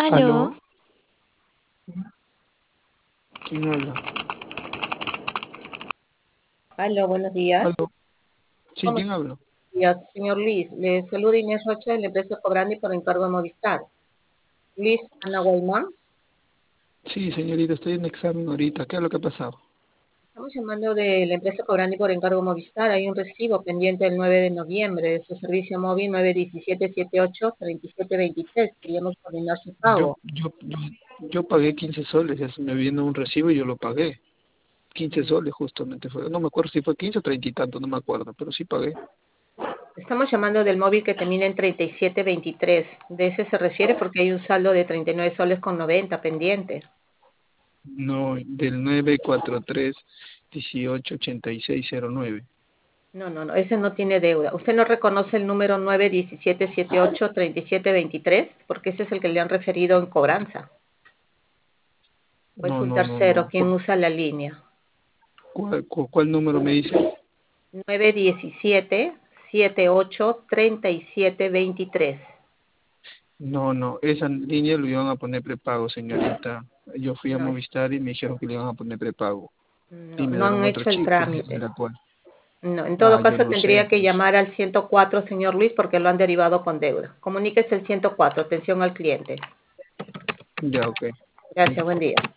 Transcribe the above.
Aló, Aló, ¿quién habla? Aló, buenos días. Aló, sí, ¿Cómo ¿quién está? habla? Días, señor Luis. Le saluda Inés Rocha de la empresa Cobrani por encargo de Movistar. Luis Ana Guaymán. Sí, señorita, estoy en examen ahorita. ¿Qué es lo que ha pasado? Estamos llamando de la empresa Cobrani por encargo de Movistar. Hay un recibo pendiente el 9 de noviembre de su servicio móvil 917-78-3723. Queríamos coordinar su Yo, pago. yo, yo, yo pagué 15 soles, ya se me vino un recibo y yo lo pagué. 15 Mm. soles justamente fue. No me acuerdo si fue 15 o 30 y tanto, no me acuerdo, pero sí pagué. Estamos llamando del móvil que termina en 3723. De ese se refiere porque hay un saldo de 39 soles con 90 pendiente. No, del 943-188609. No, no, no, ese no tiene deuda. ¿Usted no reconoce el número 917783723? Porque ese es el que le han referido en cobranza. ¿O es No, un no, no, tercero no. quien usa la línea? ¿Cuál número me dice? 917-78-3723. No, no, esa línea lo iban a poner prepago, señorita. Yo fui a No, Movistar y me dijeron que le iban a poner prepago. no, Y me no dieron han otro hecho el chip, que es trámite. el actual. No, en todo Ah, yo caso no sé, tendría que pues. llamar al 104, señor Luis, porque lo han derivado con deuda. Comuníquese el 104, atención al cliente. Ya, ok. Gracias, buen día.